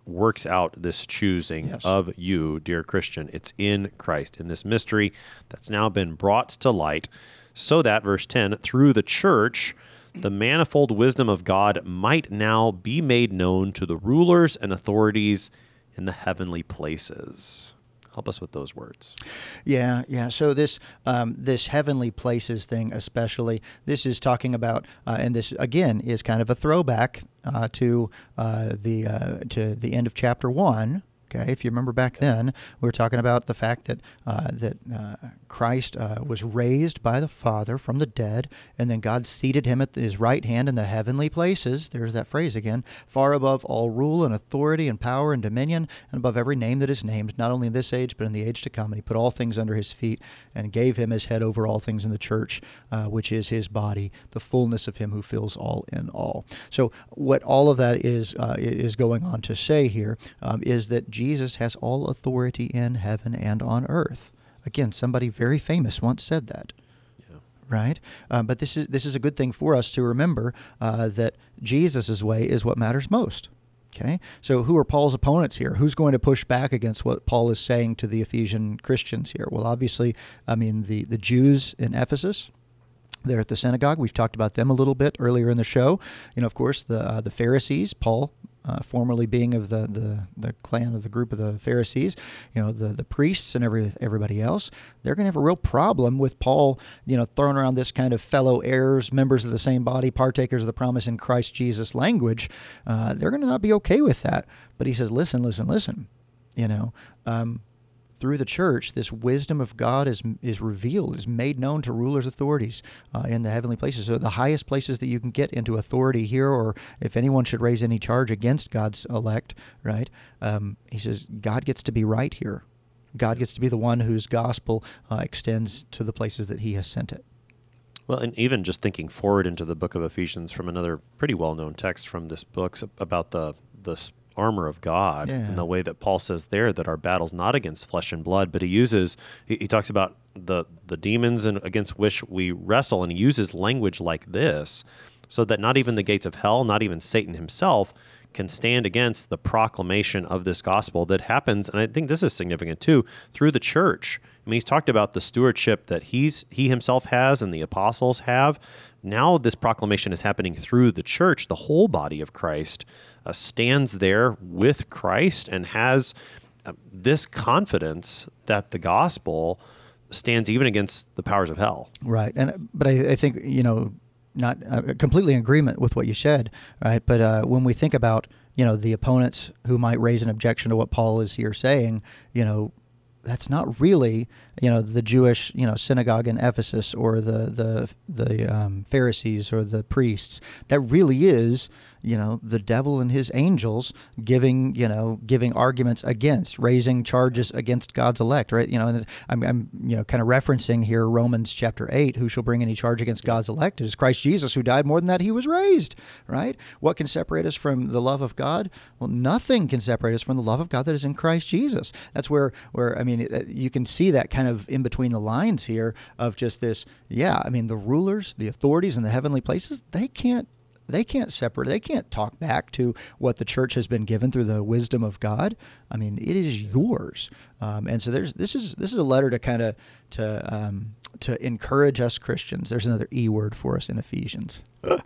works out this choosing Yes. of you, dear Christian. It's in Christ, in this mystery that's now been brought to light, so that, verse ten, through the church, the manifold wisdom of God might now be made known to the rulers and authorities in the heavenly places. Help us with those words. Yeah, yeah. So this um, this heavenly places thing, especially, this is talking about, uh, and this again is kind of a throwback uh, to uh, the uh, to the end of chapter one. Okay, if you remember back then, we were talking about the fact that uh, that uh, Christ uh, was raised by the Father from the dead, and then God seated him at his right hand in the heavenly places. There's that phrase again, far above all rule and authority and power and dominion, and above every name that is named, not only in this age, but in the age to come. And he put all things under his feet and gave him as head over all things in the church, uh, which is his body, the fullness of him who fills all in all. So what all of that is uh, is going on to say here um, is that Jesus has all authority in heaven and on earth. Again, somebody very famous once said that. Yeah. Right? Uh, but this is this is a good thing for us to remember uh, that Jesus' way is what matters most. Okay? So who are Paul's opponents here? Who's going to push back against what Paul is saying to the Ephesian Christians here? Well, obviously, I mean, the, the Jews in Ephesus. They're at the synagogue. We've talked about them a little bit earlier in the show. You know, of course, the uh, the Pharisees, Paul, uh, formerly being of the, the, the clan of the group of the Pharisees, you know, the, the priests and every everybody else, they're going to have a real problem with Paul, you know, throwing around this kind of fellow heirs, members of the same body, partakers of the promise in Christ Jesus language. Uh, they're going to not be okay with that. But he says, listen, listen, listen, you know, um, through the church, this wisdom of God is is revealed, is made known to rulers, authorities uh, in the heavenly places. So the highest places that you can get into authority here, or if anyone should raise any charge against God's elect, right? Um, he says God gets to be right here. God gets to be the one whose gospel uh, extends to the places that he has sent it. Well, and even just thinking forward into the book of Ephesians from another pretty well-known text from this book about the the armor of God, yeah. and the way that Paul says there that our battle's not against flesh and blood, but he uses, he, he talks about the the demons and against which we wrestle, and he uses language like this so that not even the gates of hell, not even Satan himself, can stand against the proclamation of this gospel that happens, and I think this is significant too, through the church. I mean, he's talked about the stewardship that he's he himself has and the apostles have. Now this proclamation is happening through the church. The whole body of Christ uh, stands there with Christ and has uh, this confidence that the gospel stands even against the powers of hell. Right, and but I, I think, you know, not uh, completely in agreement with what you said, right? But uh, when we think about, you know, the opponents who might raise an objection to what Paul is here saying, you know, that's not really, you know, the Jewish, you know, synagogue in Ephesus or the the the um, Pharisees or the priests. That really is, you know, the devil and his angels giving, you know, giving arguments against, raising charges against God's elect, right? You know, and I'm, I'm you know, kind of referencing here Romans chapter eight, who shall bring any charge against God's elect? It is Christ Jesus, who died more than that he was raised, right? What can separate us from the love of God? Well, nothing can separate us from the love of God that is in Christ Jesus. That's where, where I mean, you can see that kind of in between the lines here of just this, yeah, I mean, the rulers, the authorities in the heavenly places, they can't They can't separate. They can't talk back to what the church has been given through the wisdom of God. I mean, it is yours. Um, and so there's this is this is a letter to kind of to um, to encourage us Christians. There's another E word for us in Ephesians.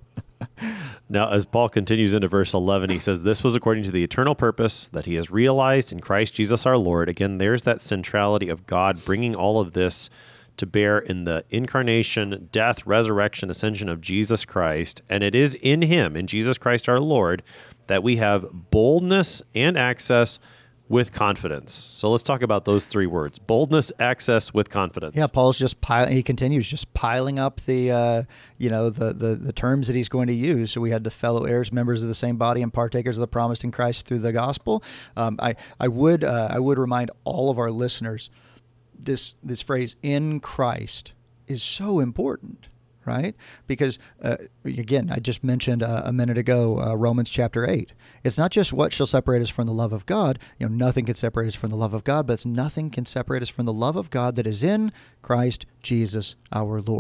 Now, as Paul continues into verse eleven, he says, "This was according to the eternal purpose that he has realized in Christ Jesus our Lord." Again, there's that centrality of God bringing all of this to bear in the incarnation, death, resurrection, ascension of Jesus Christ. And it is in him, in Jesus Christ our Lord, that we have boldness and access with confidence. So let's talk about those three words: boldness, access, with confidence. Yeah, Paul's just piling, he continues just piling up the, uh, you know, the, the, the terms that he's going to use. So we had the fellow heirs, members of the same body, and partakers of the promise in Christ through the gospel. Um, I, I would, uh, I would remind all of our listeners, this, this phrase "in Christ" is so important. Right? Because, uh, again, I just mentioned uh, a minute ago, uh, Romans chapter eight. It's not just what shall separate us from the love of God. You know, nothing can separate us from the love of God, but it's nothing can separate us from the love of God that is in Christ Jesus our Lord.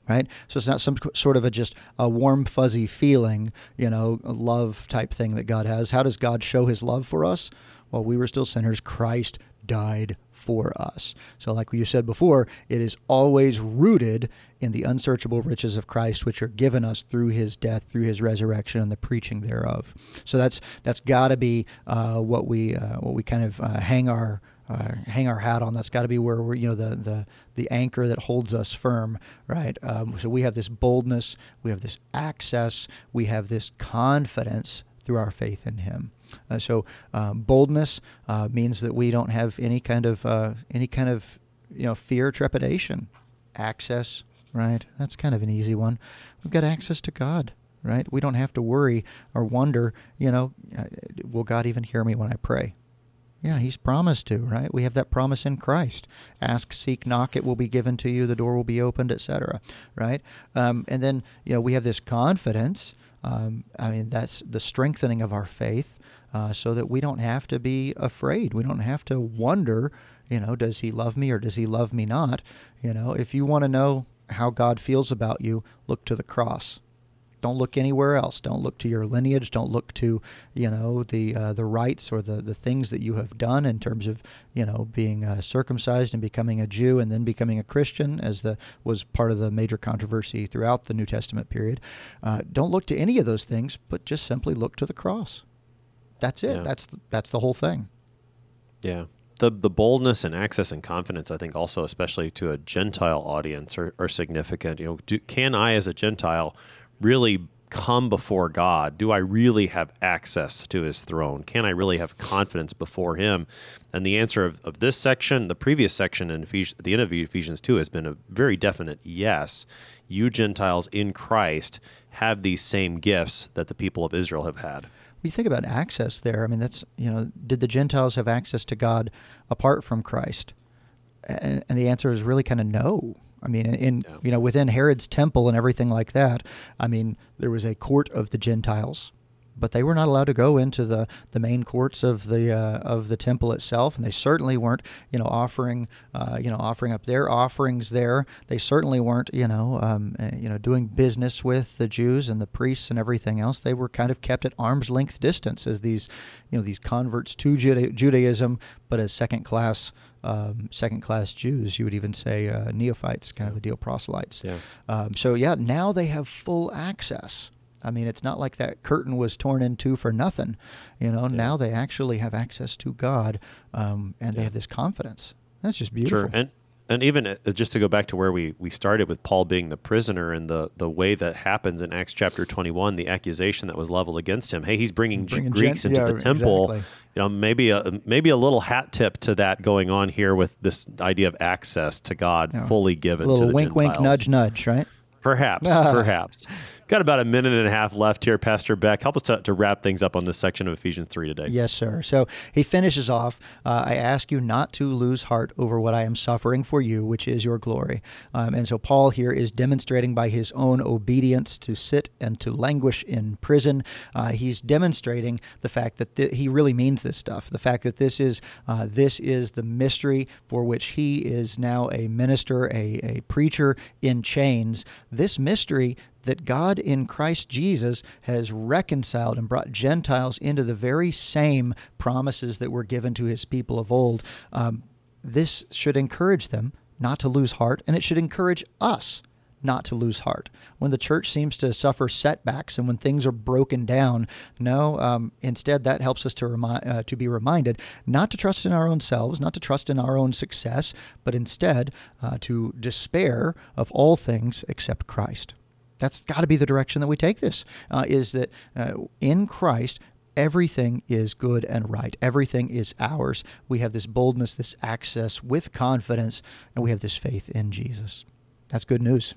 right? So it's not some sort of a just a warm, fuzzy feeling, you know, a love type thing that God has. How does God show his love for us? While we were still sinners, Christ died for us. So like you said before, it is always rooted in the unsearchable riches of Christ, which are given us through his death, through his resurrection, and the preaching thereof. So that's that's got to be uh, what we uh, what we kind of uh, hang our Uh, hang our hat on. That's got to be where we're, you know, the the the anchor that holds us firm, right? Um, so we have this boldness, we have this access, we have this confidence through our faith in him. Uh, so um, boldness uh, means that we don't have any kind of uh, any kind of you know fear, trepidation. Access, right? That's kind of an easy one. We've got access to God, right? We don't have to worry or wonder, you know, uh, will God even hear me when I pray? Yeah, he's promised to, right? We have that promise in Christ. Ask, seek, knock, it will be given to you, the door will be opened, et cetera, right? Um, and then, you know, we have this confidence. Um, I mean, that's the strengthening of our faith uh, so that we don't have to be afraid. We don't have to wonder, you know, does he love me or does he love me not? You know, if you want to know how God feels about you, look to the cross. Don't look anywhere else. Don't look to your lineage. Don't look to, you know, the uh, the rites or the, the things that you have done in terms of, you know, being uh, circumcised and becoming a Jew and then becoming a Christian, as the was part of the major controversy throughout the New Testament period. Uh, don't look to any of those things, but just simply look to the cross. That's it. Yeah. That's the, that's the whole thing. Yeah. The the boldness and access and confidence, I think, also, especially to a Gentile audience, are, are significant. You know, do, can I, as a Gentile, really come before God? Do I really have access to his throne? Can I really have confidence before him? And the answer of, of this section, the previous section in Ephes- at the end of Ephesians two, has been a very definite yes. You Gentiles in Christ have these same gifts that the people of Israel have had. When you think about access there, I mean, that's, you know, did the Gentiles have access to God apart from Christ? And, and the answer is really kind of no. I mean, in, in Yeah. you know, within Herod's temple and everything like that, I mean, there was a court of the Gentiles, but they were not allowed to go into the, the main courts of the uh, of the temple itself, and they certainly weren't, you know, offering, uh, you know, offering up their offerings there. They certainly weren't, you know, um, uh, you know, doing business with the Jews and the priests and everything else. They were kind of kept at arm's length distance as these, you know, these converts to Juda- Judaism, but as second class. Um, second-class Jews, you would even say uh, neophytes, kind Yeah. of a deal, proselytes. Yeah. Um, so yeah, now they have full access. I mean, it's not like that curtain was torn in two for nothing. You know, Yeah. now they actually have access to God, um, and they Yeah. have this confidence. That's just beautiful. Sure. And and even uh, just to go back to where we, we started with Paul being the prisoner and the, the way that happens in Acts chapter twenty-one, the accusation that was leveled against him. Hey, he's bringing, Bringing Greeks gen- into yeah, the temple. exactly. You know, maybe a maybe a little hat tip to that going on here with this idea of access to God Yeah. fully A given little to the wink, Gentiles. wink, nudge, nudge, right? Perhaps, perhaps. Got about a minute and a half left here, Pastor Beck. Help us to, to wrap things up on this section of Ephesians three today. Yes, sir. So he finishes off, uh, I ask you not to lose heart over what I am suffering for you, which is your glory. Um, and so Paul here is demonstrating by his own obedience to sit and to languish in prison. Uh, he's demonstrating the fact that th- he really means this stuff, the fact that this is uh, this is the mystery for which he is now a minister, a, a preacher in chains. This mystery that God in Christ Jesus has reconciled and brought Gentiles into the very same promises that were given to his people of old. Um, this should encourage them not to lose heart, and it should encourage us not to lose heart. When the church seems to suffer setbacks and when things are broken down, no, um, instead that helps us to remind, uh, to be reminded not to trust in our own selves, not to trust in our own success, but instead uh, to despair of all things except Christ. That's got to be the direction that we take this, uh, is that uh, in Christ, everything is good and right. Everything is ours. We have this boldness, this access with confidence, and we have this faith in Jesus. That's good news.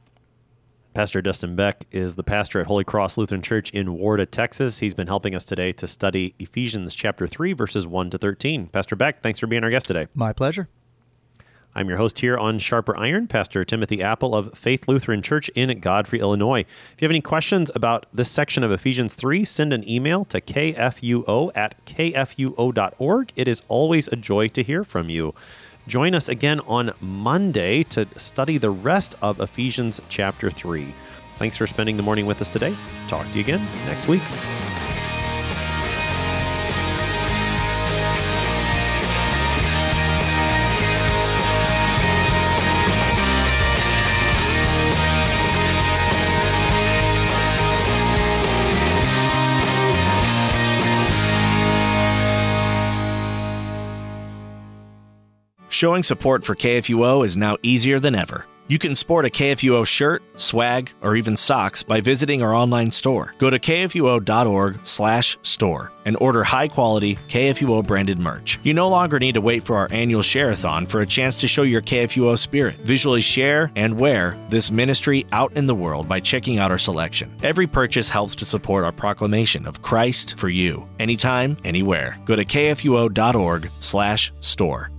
Pastor Dustin Beck is the pastor at Holy Cross Lutheran Church in Warda, Texas. He's been helping us today to study Ephesians chapter three, verses one to thirteen. Pastor Beck, thanks for being our guest today. My pleasure. I'm your host here on Sharper Iron, Pastor Timothy Apple of Faith Lutheran Church in Godfrey, Illinois. If you have any questions about this section of Ephesians three, send an email to kfuo at kfuo dot org. It is always a joy to hear from you. Join us again on Monday to study the rest of Ephesians chapter three. Thanks for spending the morning with us today. Talk to you again next week. Showing support for K F U O is now easier than ever. You can sport a K F U O shirt, swag, or even socks by visiting our online store. Go to k f u o dot org slash store and order high-quality K F U O branded merch. You no longer need to wait for our annual share-a-thon for a chance to show your K F U O spirit. Visually share and wear this ministry out in the world by checking out our selection. Every purchase helps to support our proclamation of Christ for you, anytime, anywhere. Go to k f u o dot org slash store.